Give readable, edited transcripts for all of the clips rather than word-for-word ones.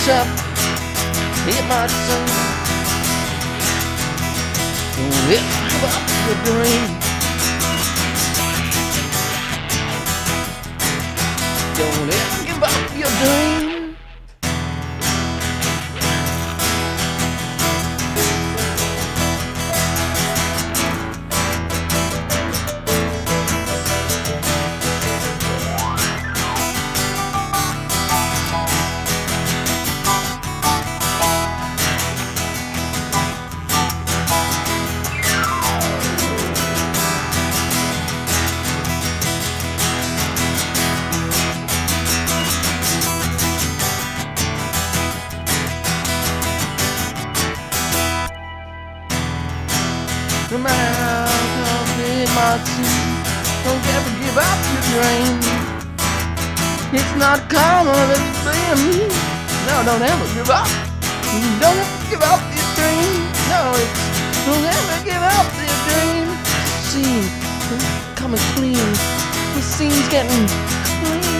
up, it might sing. Don't ever give up your dream. Don't ever give up your dream. No matter how tough it might seem, don't ever give up your dream. It's not karma that's playing. No, don't ever give up. Don't ever give up your dream. No, it's don't ever give up your dream. Scene coming clean. The scene's getting clean.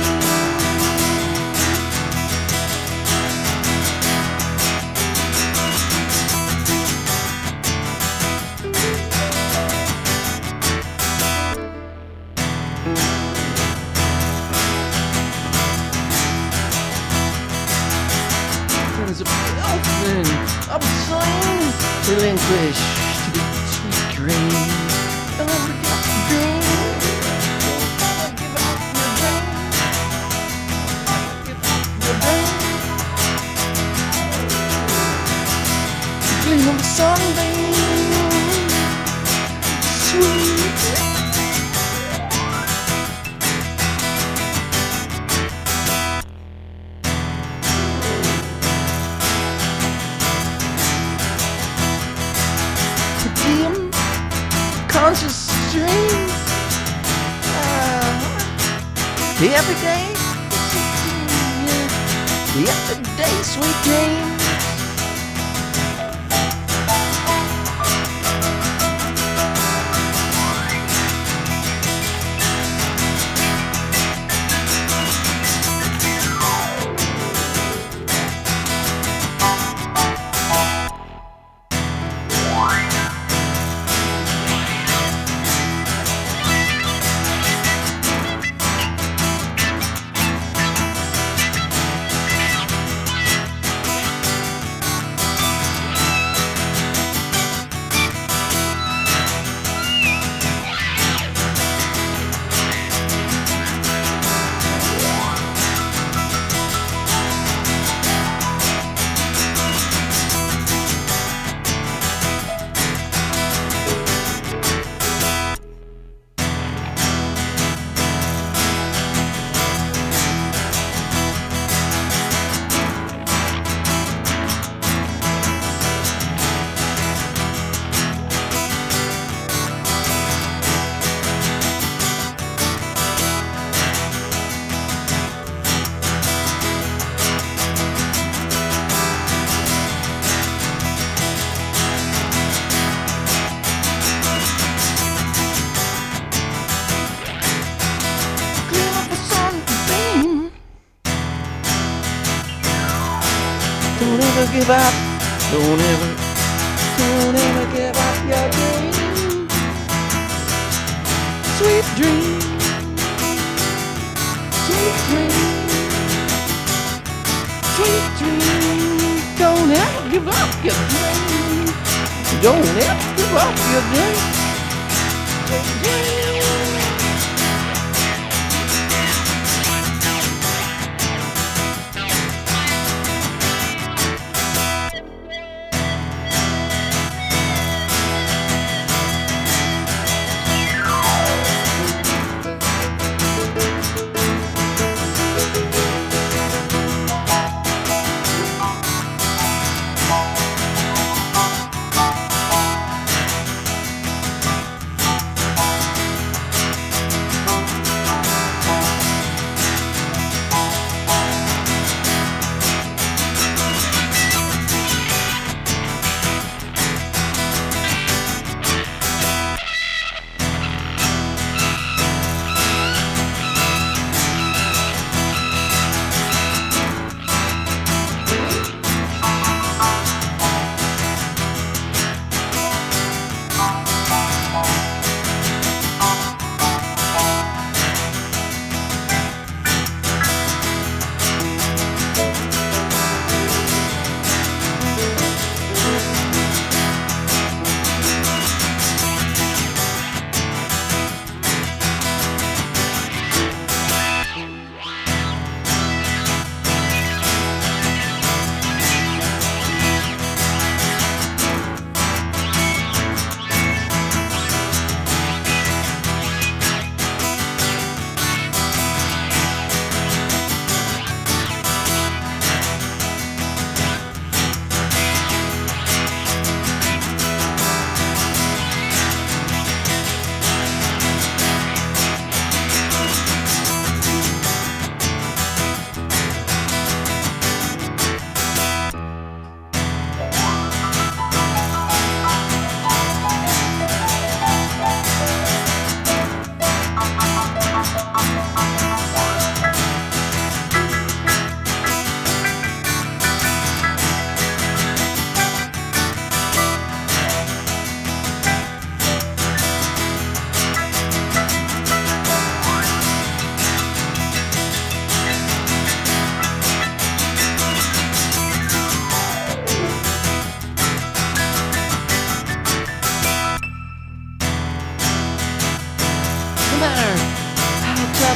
There's a building of sign relinquish to the sweet dream. Don't ever give up your dream. Don't ever give up your dream. Give up your dream. The gleam of the sunbeam, sweet. Conscious dream. The everyday, the everyday sweet dream. Don't ever give up. Don't ever give up your dream. Sweet dream. Sweet dream. Sweet dream. Don't ever give up your dream. Don't ever give up your dream. Sweet dream.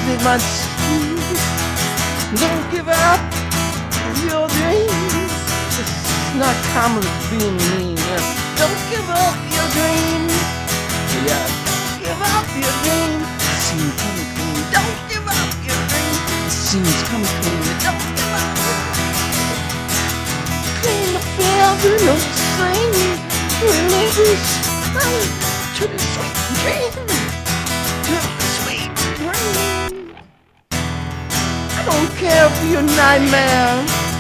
bit much. Don't give up your dreams. It's not common being mean. Don't give up your dreams. Yeah, don't give up your dreams. It seems coming clean. Don't give up your dreams. It seems coming clean. Don't give up your dreams. Clean the field, do no sing. Release to the sweet dream. To the sweet dream. I don't care for your nightmare.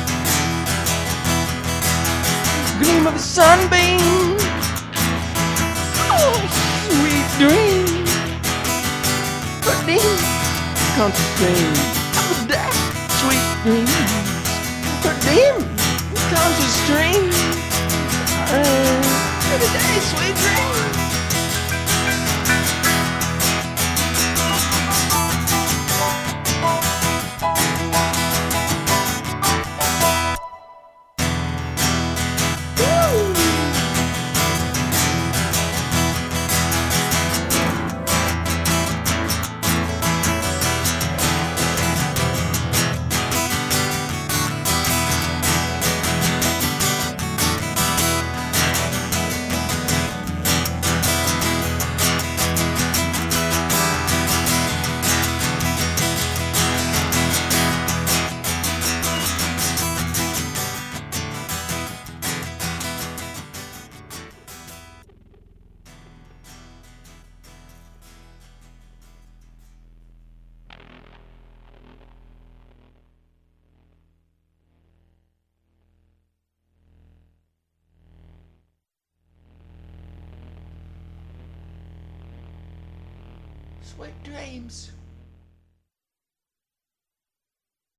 Gleam of a sunbeam. Oh, sweet dream. But then comes the stream of that sweet dreams. But then comes the stream. Today, sweet dream. Sweet dreams.